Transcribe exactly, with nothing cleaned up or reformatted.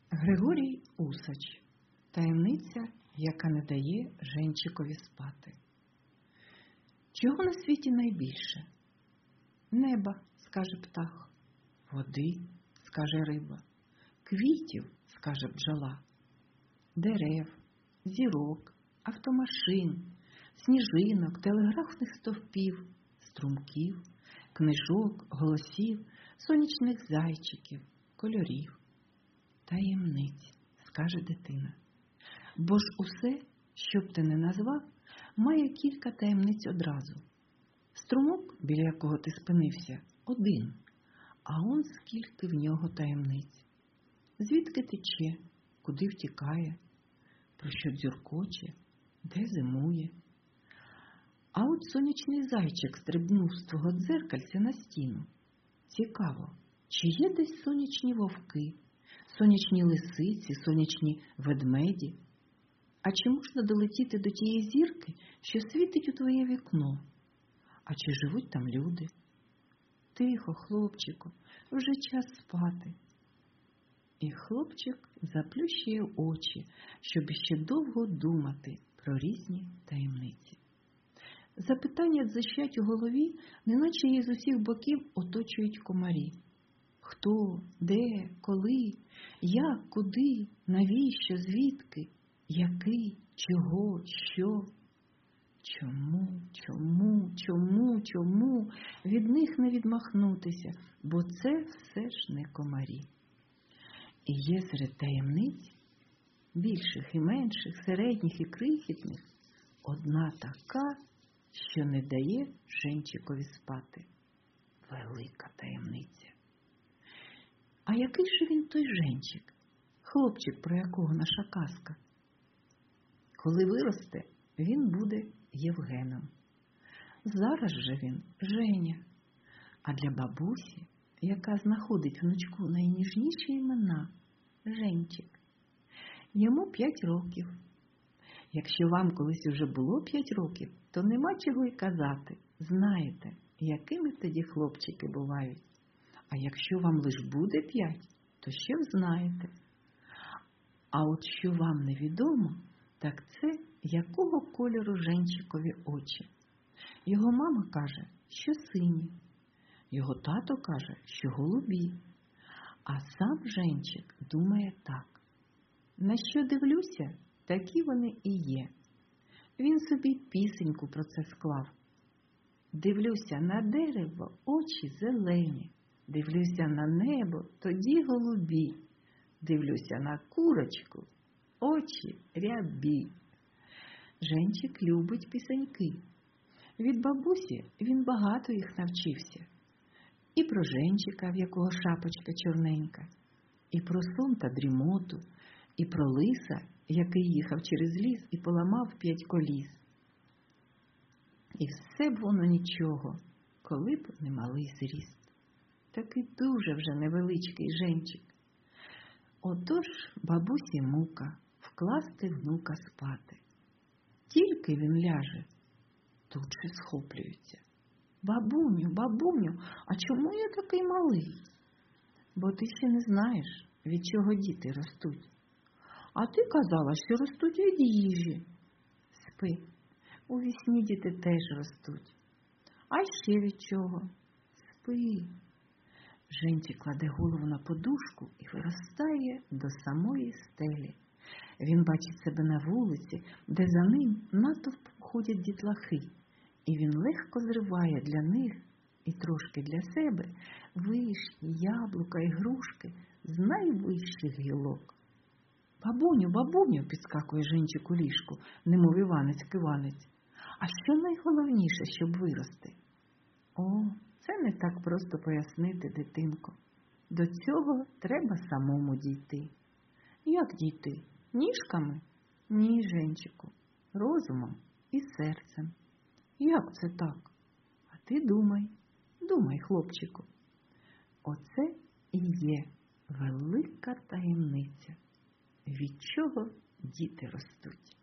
Григорій Усач. Таємниця, яка не дає Женчикові спати. Чого на світі найбільше? Неба, скаже птах, води, скаже риба, квітів, скаже бджола, дерев, зірок, автомашин, сніжинок, телеграфних стовпів, струмків, книжок, голосів, сонячних зайчиків, кольорів. Таємниць, скаже дитина. Бо ж усе, що б ти не назвав, має кілька таємниць одразу. Струмок, біля якого ти спинився, один, а он скільки в нього таємниць. Звідки тече, куди втікає, про що дзюркоче, де зимує. А от сонячний зайчик стрибнув з твого дзеркальця на стіну. Цікаво, чи є десь сонячні вовки, сонячні лисиці, сонячні ведмеді? А чи можна долетіти до тієї зірки, що світить у твоє вікно? А чи живуть там люди? Тихо, хлопчику, вже час спати. І хлопчик заплющує очі, щоб іще довго думати про різні таємниці. Запитання дзищать у голові, неначе її з усіх боків оточують комарі. Хто, де, коли, як, куди, навіщо, звідки, який, чого, що? Чому, чому, чому, чому? Від них не відмахнутися, бо це все ж не комарі. І є серед таємниць, більших і менших, середніх і крихітних, одна така, що не дає Женчикові спати. Велика таємниця. А який же він той Женчик, хлопчик, про якого наша казка? Коли виросте, він буде Євгеном. Зараз же він Женя. А для бабусі, яка знаходить внучку найніжніші імена, Женчик. Йому п'ять років. Якщо вам колись уже було п'ять років, то нема чого й казати. Знаєте, якими тоді хлопчики бувають. А якщо вам лиш буде п'ять, то ще знаєте. А от що вам невідомо, так це якого кольору Женчикові очі. Його мама каже, що сині. Його тато каже, що голубі. А сам Женчик думає так. На що дивлюся, такі вони і є. Він собі пісеньку про це склав. Дивлюся на дерево, очі зелені. Дивлюся на небо, тоді голубі. Дивлюся на курочку, очі рябі. Женчик любить пісеньки. Від бабусі він багато їх навчився. І про Женчика, в якого шапочка чорненька, і про сон та дрімоту, і про лиса, який їхав через ліс і поламав п'ять коліс. І все б воно нічого, коли б не малий зріст. Такий дуже вже невеличкий Женчик. Отож бабусі мука вкласти внука спати. Тільки він ляже, тут же схоплюються. Бабуню, бабуню, а чому я такий малий? Бо ти ще не знаєш, від чого діти ростуть. А ти казала, що ростуть від їжі. Спи, у вісні діти теж ростуть. А ще від чого? Спи. Женчик кладе голову на подушку і виростає до самої стелі. Він бачить себе на вулиці, де за ним натовп ходять дітлахи. І він легко зриває для них і трошки для себе вишні, яблука і грушки з найвищих гілок. Бабуню, бабуню, підскакує Женчик у ліжку, немов Іванець-киванець. А що найголовніше, щоб вирости? О, це не так просто пояснити, дитинко. До цього треба самому дійти. Як дійти? Ніжками? Ні, Женчику, розумом і серцем. Як це так? А ти думай, думай, хлопчику. Оце і є велика таємниця, від чого діти ростуть.